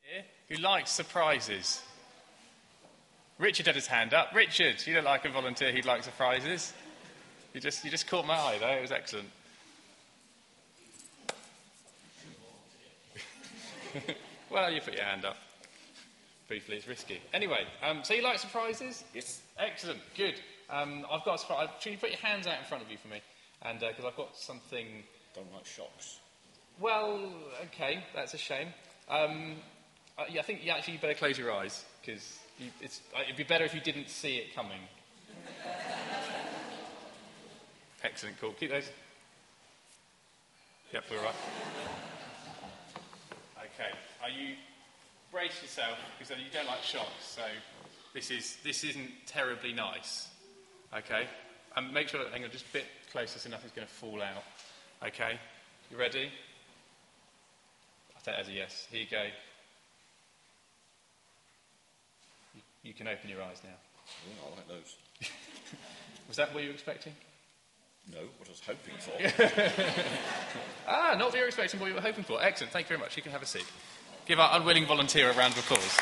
Who likes surprises? Richard had his hand up. Richard, you don't like a volunteer who likes surprises. You just caught my eye though. It was excellent. Well, you put your hand up. Briefly, it's risky. Anyway, so you like surprises? Yes. Excellent. Good. I've got a surprise. Should you put your hands out in front of you for me? And because I've got something. Don't like shocks. Well, okay, that's a shame. Yeah, I think you better close your eyes because it'd be better if you didn't see it coming. Excellent, cool. Keep those. Yep, we're right. Okay, brace yourself because you don't like shocks. So this isn't terribly nice. Okay, and make sure hang on, just a bit closer so nothing's going to fall out. Okay, you ready? I'll take it as a yes. Here you go. You can open your eyes now. Oh, I like those. Was that what you were expecting? No, what I was hoping for. Not what you were expecting, what you were hoping for. Excellent, thank you very much. You can have a seat. Give our unwilling volunteer a round of applause.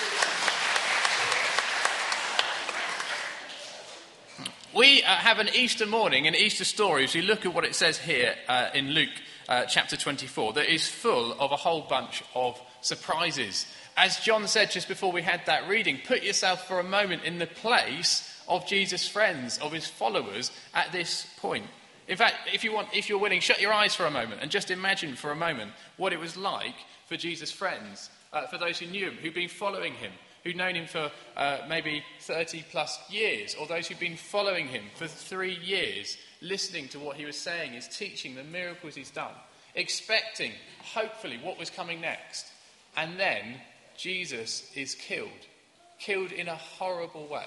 We have an Easter morning, an Easter story, as we look at what it says here in Luke chapter 24, that is full of a whole bunch of surprises. As John said just before we had that reading, put yourself for a moment in the place of Jesus' friends, of his followers at this point. In fact, if you're willing, shut your eyes for a moment and just imagine for a moment what it was like for Jesus' friends, for those who knew him, who'd been following him, who'd known him for maybe 30 plus years, or those who'd been following him for 3 years, listening to what he was saying, his teaching, the miracles he's done, expecting, hopefully, what was coming next. And then Jesus is killed in a horrible way.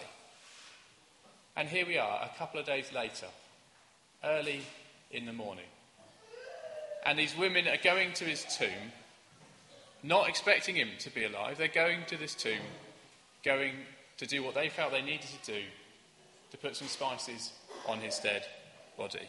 And here we are, a couple of days later, early in the morning. And these women are going to his tomb, not expecting him to be alive. They're going to this tomb, going to do what they felt they needed to do, to put some spices on his dead body.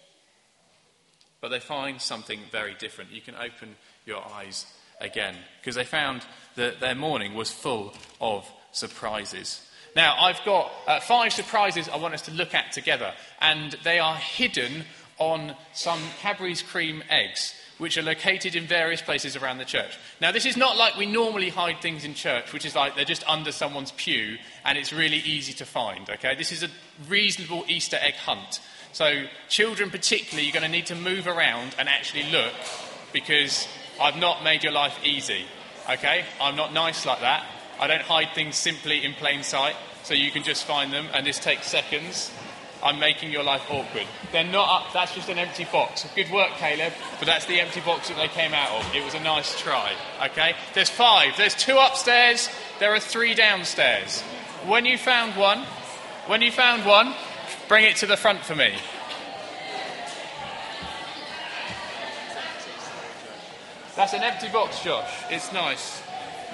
But they find something very different. You can open your eyes again, because they found that their morning was full of surprises. Now, I've got 5 surprises I want us to look at together, and they are hidden on some Cadbury's cream eggs, which are located in various places around the church. Now, this is not like we normally hide things in church, which is like they're just under someone's pew, and it's really easy to find, okay? This is a reasonable Easter egg hunt. So, children particularly, you're going to need to move around and actually look, because I've not made your life easy, okay? I'm not nice like that. I don't hide things simply in plain sight, so you can just find them, and this takes seconds. I'm making your life awkward. They're not up, that's just an empty box. Good work, Caleb, but that's the empty box that they came out of. It was a nice try, okay? There's 5. There's 2 upstairs, there are 3 downstairs. When you found one, bring it to the front for me. That's an empty box, Josh. It's nice.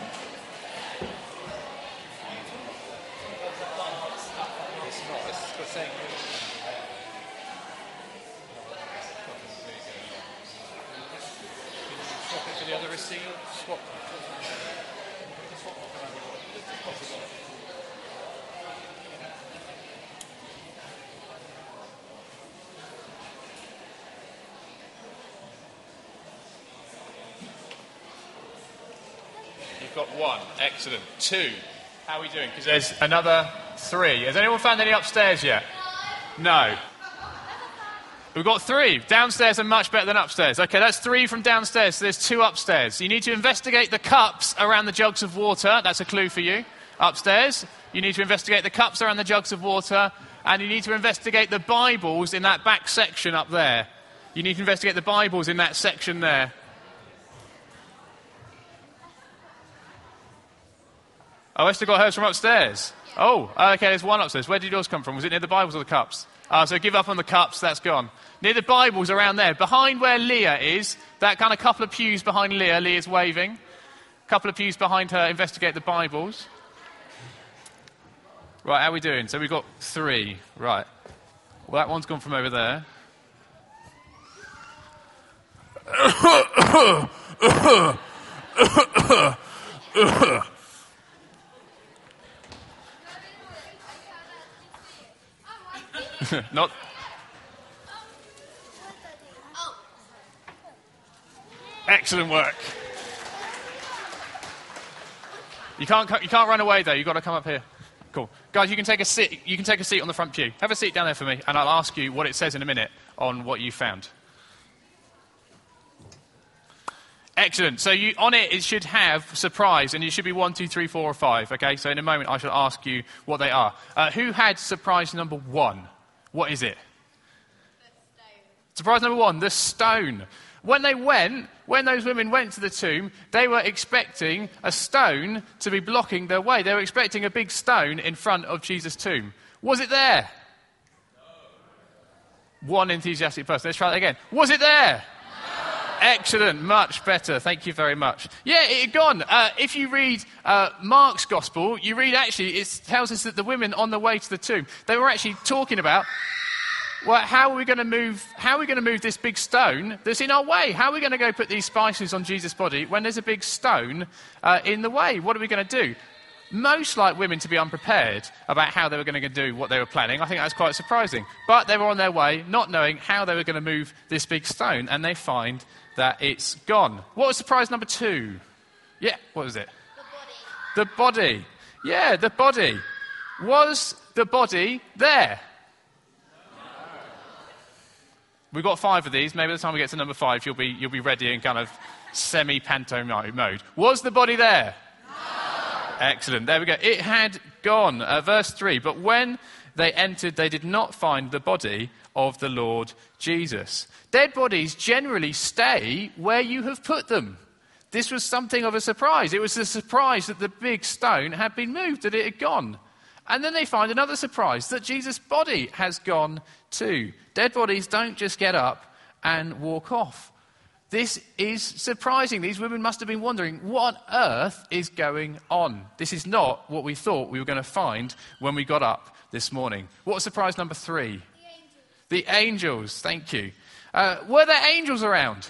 Swap it for the other receipt. Swap. You've got 1. Excellent. 2. How are we doing? Because there's another 3. Has anyone found any upstairs yet? No. We've got 3. Downstairs are much better than upstairs. Okay, that's 3 from downstairs, so there's 2 upstairs. You need to investigate the cups around the jugs of water. That's a clue for you. Upstairs, you need to investigate the cups around the jugs of water, and you need to investigate the Bibles in that back section up there. You need to investigate the Bibles in that section there. Oh, Esther got hers from upstairs. Oh, okay, there's 1 upstairs. Where did yours come from? Was it near the Bibles or the cups? So give up on the cups, that's gone. Near the Bibles around there, behind where Leah is, that kind of couple of pews behind Leah, Leah's waving. A couple of pews behind her, investigate the Bibles. Right, how are we doing? So we've got 3, right. Well, that one's gone from over there. Not. Excellent work. You can't run away though. You've got to come up here. Cool. Guys, you can take a seat. You can take a seat on the front pew. Have a seat down there for me, and I'll ask you what it says in a minute on what you found. Excellent. So on it should have surprise, and it should be 1, 2, 3, 4, or 5. Okay. So in a moment, I shall ask you what they are. Who had surprise number 1? What is it? Surprise number 1, the stone. When those women went to the tomb, they were expecting a stone to be blocking their way. They were expecting a big stone in front of Jesus' tomb. Was it there? No. One enthusiastic person. Let's try that again. Was it there? No. Excellent. Much better. Thank you very much. Yeah, it had gone. If you read Mark's gospel, you read actually, it tells us that the women on the way to the tomb, they were actually talking about, well, how are we going to move this big stone that's in our way? How are we going to go put these spices on Jesus' body when there's a big stone in the way? What are we going to do? Most like women to be unprepared about how they were going to do what they were planning. I think that's quite surprising. But they were on their way, not knowing how they were going to move this big stone, and they find that it's gone. What was surprise number 2? Yeah, what was it? The body. Yeah, the body. Was the body there? We've got 5 of these. Maybe by the time we get to number 5, you'll be ready in kind of semi-panto mode. Was the body there? No. Excellent. There we go. It had gone. Verse 3. But when they entered, they did not find the body of the Lord Jesus. Dead bodies generally stay where you have put them. This was something of a surprise. It was a surprise that the big stone had been moved, that it had gone. And then they find another surprise, that Jesus' body has gone too. Dead bodies don't just get up and walk off. This is surprising. These women must have been wondering, what on earth is going on? This is not what we thought we were going to find when we got up this morning. What was surprise number 3? The angels. Thank you. Were there angels around?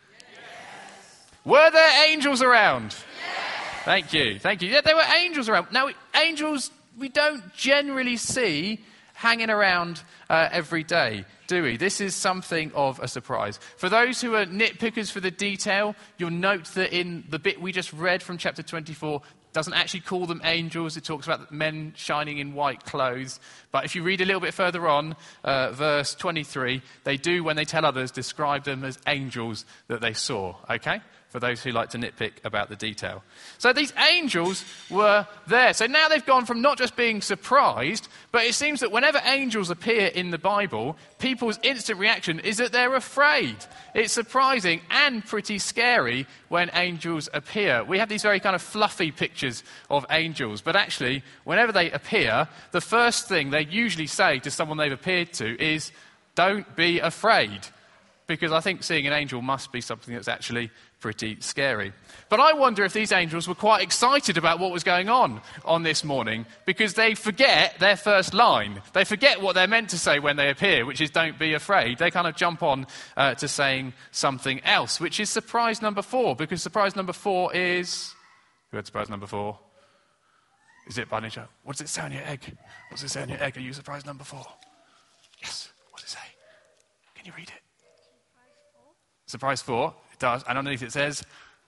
Yes. Were there angels around? Yes. Thank you. Thank you. Yeah, there were angels around. Now, angels we don't generally see hanging around every day, do we? This is something of a surprise. For those who are nitpickers for the detail, you'll note that in the bit we just read from chapter 24, doesn't actually call them angels. It talks about men shining in white clothes. But if you read a little bit further on, verse 23, they do, when they tell others, describe them as angels that they saw, okay? For those who like to nitpick about the detail. So these angels were there. So now they've gone from not just being surprised, but it seems that whenever angels appear in the Bible, people's instant reaction is that they're afraid. It's surprising and pretty scary when angels appear. We have these very kind of fluffy pictures of angels, but actually, whenever they appear, the first thing they usually say to someone they've appeared to is, "Don't be afraid." Because I think seeing an angel must be something that's actually pretty scary. But I wonder if these angels were quite excited about what was going on this morning, because they forget their first line. They forget what they're meant to say when they appear, which is "don't be afraid." They kind of jump on to saying something else, which is surprise number 4, because surprise number 4 is... Who had surprise number 4? Is it by nature? What does it say on your egg? What does it say on your egg? Are you surprise number 4? Yes. What does it say? Can you read it? Surprise 4, it does, and underneath it says,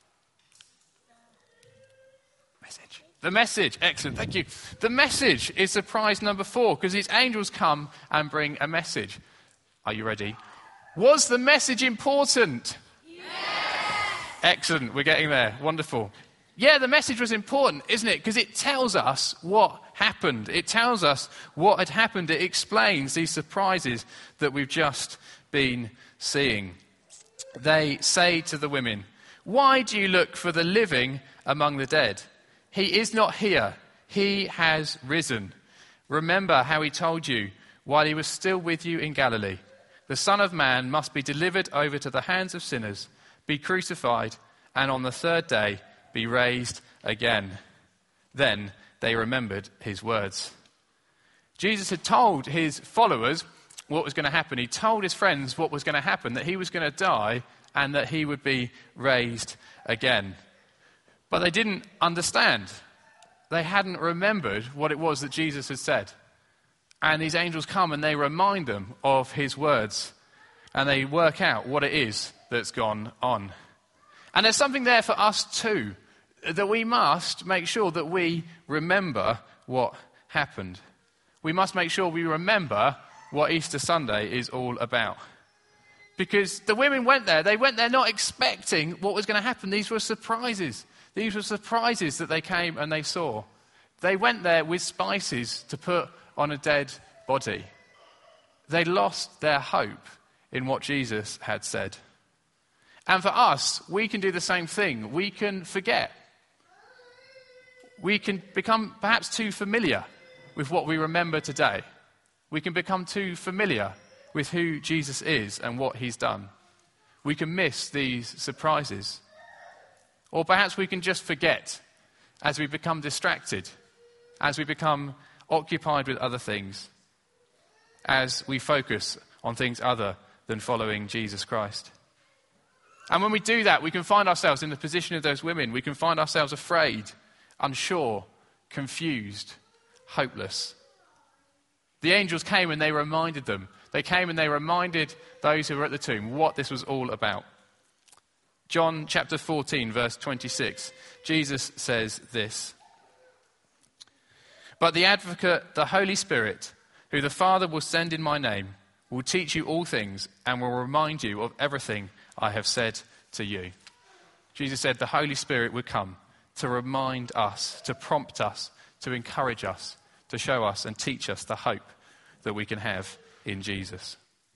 message. The message, excellent, thank you. The message is surprise number 4, because these angels come and bring a message. Are you ready? Was the message important? Yes! Excellent, we're getting there, wonderful. Yeah, the message was important, isn't it? Because it tells us what happened. It tells us what had happened. It explains these surprises that we've just been seeing. They say to the women, "Why do you look for the living among the dead? He is not here. He has risen. Remember how he told you while he was still with you in Galilee. The Son of Man must be delivered over to the hands of sinners, be crucified, and on the 3rd day be raised again." Then they remembered his words. Jesus had told his followers what was going to happen. He told his friends what was going to happen, that he was going to die and that he would be raised again. But they didn't understand. They hadn't remembered what it was that Jesus had said. And these angels come and they remind them of his words. And they work out what it is that's gone on. And there's something there for us too, that we must make sure that we remember what happened. We must make sure we remember what Easter Sunday is all about. Because the women went there. They went there not expecting what was going to happen. These were surprises. These were surprises that they came and they saw. They went there with spices to put on a dead body. They lost their hope in what Jesus had said. And for us, we can do the same thing. We can forget. We can become perhaps too familiar with what we remember today. We can become too familiar with who Jesus is and what he's done. We can miss these surprises. Or perhaps we can just forget as we become distracted, as we become occupied with other things, as we focus on things other than following Jesus Christ. And when we do that, we can find ourselves in the position of those women. We can find ourselves afraid, unsure, confused, hopeless. The angels came and they reminded them. They came and they reminded those who were at the tomb what this was all about. John chapter 14, verse 26, Jesus says this: "But the advocate, the Holy Spirit, who the Father will send in my name, will teach you all things and will remind you of everything I have said to you." Jesus said the Holy Spirit would come to remind us, to prompt us, to encourage us, to show us and teach us the hope that we can have in Jesus.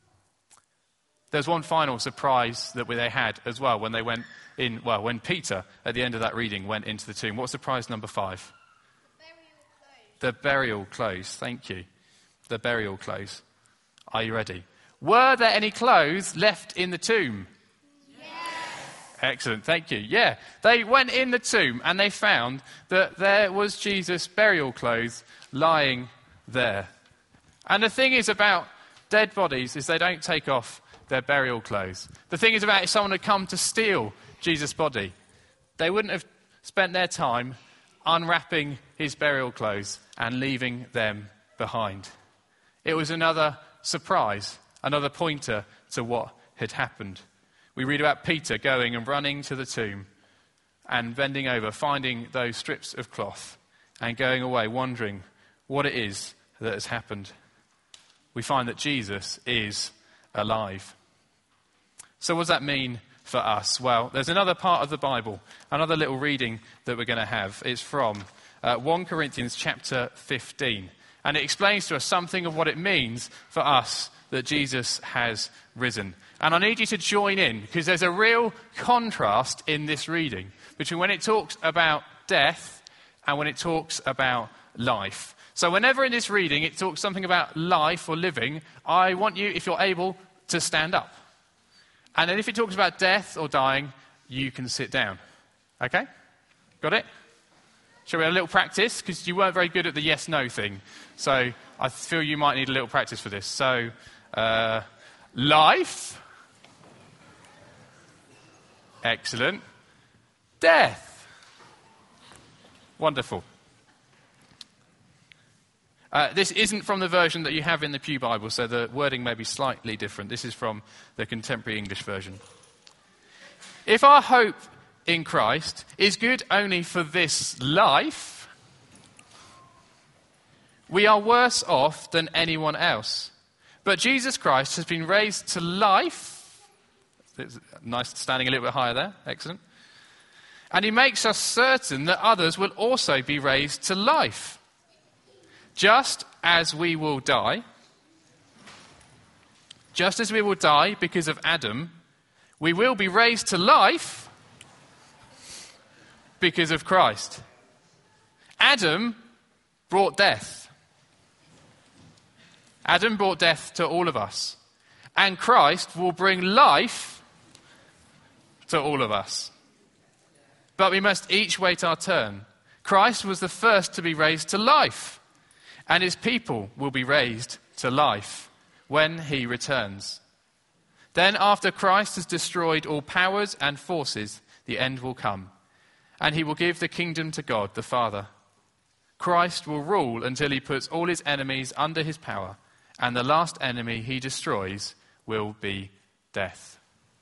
There's one final surprise that they had as well when they went in, when Peter, at the end of that reading, went into the tomb. What's surprise number 5? The burial clothes. Thank you. The burial clothes. Are you ready? Were there any clothes left in the tomb? Yes. Excellent. Thank you. Yeah. They went in the tomb and they found that there was Jesus' burial clothes lying there. And the thing is about dead bodies is they don't take off their burial clothes. The thing is about if someone had come to steal Jesus' body, they wouldn't have spent their time unwrapping his burial clothes and leaving them behind. It was another surprise, another pointer to what had happened. We read about Peter going and running to the tomb and bending over, finding those strips of cloth and going away wondering what it is that has happened. We find that Jesus is alive. So what does that mean for us? Well, there's another part of the Bible, another little reading that we're going to have. It's from 1 Corinthians chapter 15. And it explains to us something of what it means for us that Jesus has risen. And I need you to join in, because there's a real contrast in this reading between when it talks about death and when it talks about life. So whenever in this reading it talks something about life or living, I want you, if you're able, to stand up. And then if it talks about death or dying, you can sit down. Okay? Got it? Shall we have a little practice? Because you weren't very good at the yes-no thing. So I feel you might need a little practice for this. So, life. Excellent. Death. Wonderful. This isn't from the version that you have in the Pew Bible, so the wording may be slightly different. This is from the Contemporary English Version. If our hope in Christ is good only for this life, we are worse off than anyone else. But Jesus Christ has been raised to life. Nice, standing a little bit higher there. Excellent. And he makes us certain that others will also be raised to life. Just as we will die because of Adam, we will be raised to life because of Christ. Adam brought death. Adam brought death to all of us. And Christ will bring life to all of us. But we must each wait our turn. Christ was the first to be raised to life. And his people will be raised to life when he returns. Then after Christ has destroyed all powers and forces, the end will come. and he will give the kingdom to God the Father. Christ will rule until he puts all his enemies under his power, and the last enemy he destroys will be death.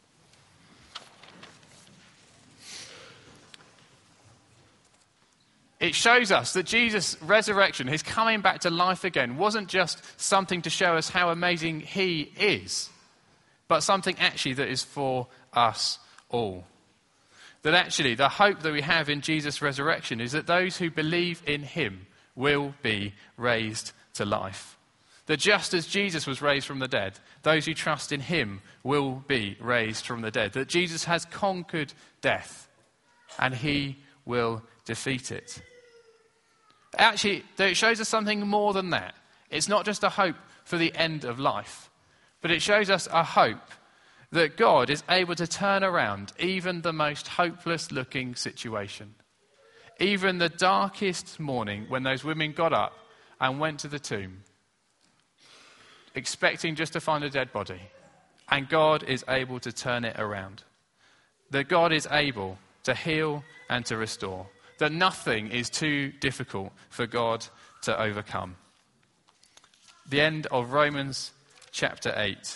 It shows us that Jesus' resurrection, his coming back to life again, wasn't just something to show us how amazing he is, but something actually that is for us all. That actually the hope that we have in Jesus' resurrection is that those who believe in him will be raised to life. That just as Jesus was raised from the dead, those who trust in him will be raised from the dead. That Jesus has conquered death and he will defeat it. Actually, it shows us something more than that. It's not just a hope for the end of life, but it shows us a hope that God is able to turn around even the most hopeless-looking situation. Even the darkest morning when those women got up and went to the tomb, expecting just to find a dead body. And God is able to turn it around. That God is able to heal and to restore. That nothing is too difficult for God to overcome. The end of Romans chapter 8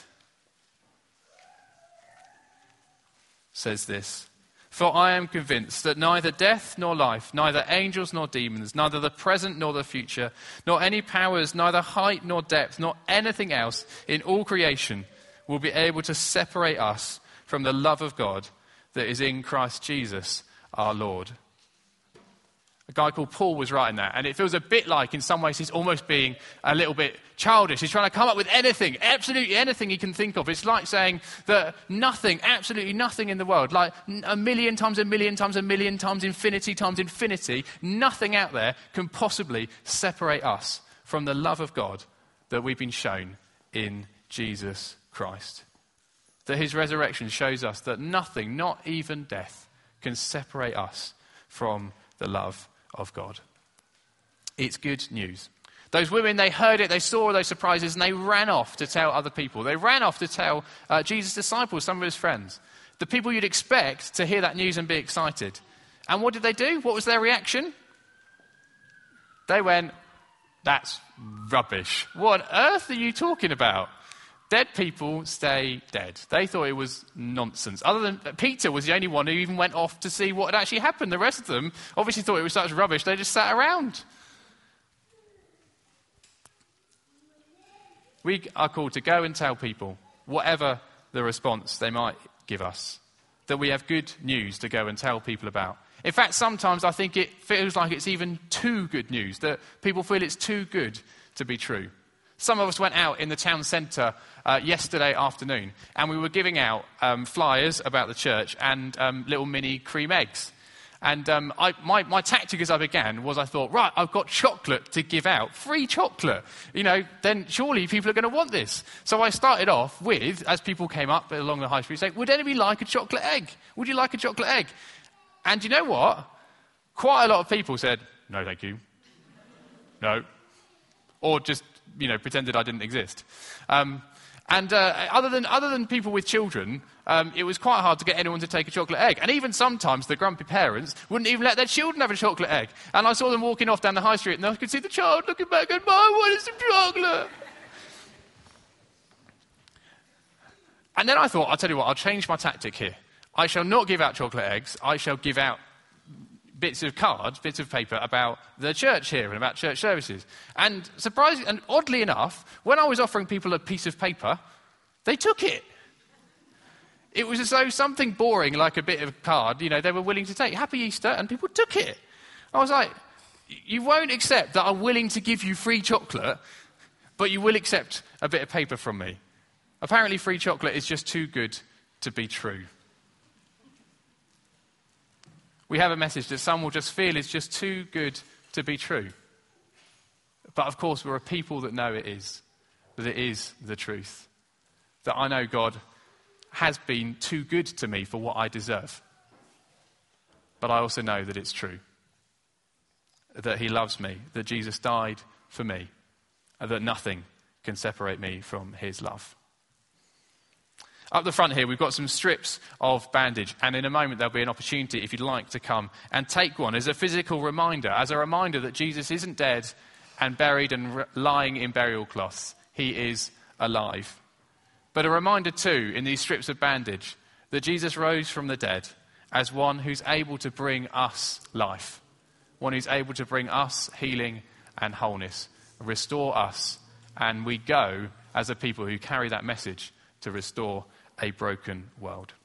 says this: "For I am convinced that neither death nor life, neither angels nor demons, neither the present nor the future, nor any powers, neither height nor depth, nor anything else in all creation will be able to separate us from the love of God that is in Christ Jesus our Lord." A guy called Paul was writing that, and it feels a bit like, in some ways, he's almost being a little bit childish. He's trying to come up with anything, absolutely anything he can think of. It's like saying that nothing, absolutely nothing in the world, like a million times, infinity, nothing out there can possibly separate us from the love of God that we've been shown in Jesus Christ. That his resurrection shows us that nothing, not even death, can separate us from the love of God. It's good news. Those women, they heard it, they saw those surprises, and they ran off to tell other people. They ran off to tell Jesus' disciples, some of his friends. The people you'd expect to hear that news and be excited. And what did they do? What was their reaction? They went, "That's rubbish. What on earth are you talking about? Dead people stay dead." They thought it was nonsense. Other than Peter was the only one who even went off to see what had actually happened. The rest of them obviously thought it was such rubbish, they just sat around. We are called to go and tell people, whatever the response they might give us, that we have good news to go and tell people about. In fact, sometimes I think it feels like it's even too good news, that people feel it's too good to be true. Some of us went out in the town centre yesterday afternoon, and we were giving out flyers about the church and little mini cream eggs. And my tactic as I began was, I thought, right, I've got chocolate to give out, free chocolate. You know, then surely people are going to want this. So I started off with, as people came up along the high street, saying, "Would anybody like a chocolate egg? Would you like a chocolate egg?" And you know what? Quite a lot of people said, "No, thank you. No." Or just, pretended I didn't exist. Other than people with children, it was quite hard to get anyone to take a chocolate egg. And even sometimes the grumpy parents wouldn't even let their children have a chocolate egg. And I saw them walking off down the high street, and I could see the child looking back and, "I wanted some chocolate." And then I thought, I'll tell you what, I'll change my tactic here. I shall not give out chocolate eggs. I shall give out bits of cards, bits of paper about the church here and about church services. And surprisingly, and oddly enough, when I was offering people a piece of paper, they took it. It was as though something boring, like a bit of card, they were willing to take. "Happy Easter," and people took it. I was like, you won't accept that I'm willing to give you free chocolate, but you will accept a bit of paper from me. Apparently free chocolate is just too good to be true. We have a message that some will just feel is just too good to be true. But of course, we're a people that know it is. That it is the truth. That I know God has been too good to me for what I deserve. But I also know that it's true. That he loves me. That Jesus died for me. And that nothing can separate me from his love. Up the front here, we've got some strips of bandage, and in a moment there'll be an opportunity, if you'd like, to come and take one as a physical reminder, that Jesus isn't dead and buried and lying in burial cloths. He is alive. But a reminder too, in these strips of bandage, that Jesus rose from the dead as one who's able to bring us life, one who's able to bring us healing and wholeness, restore us, and we go as a people who carry that message to restore a broken world.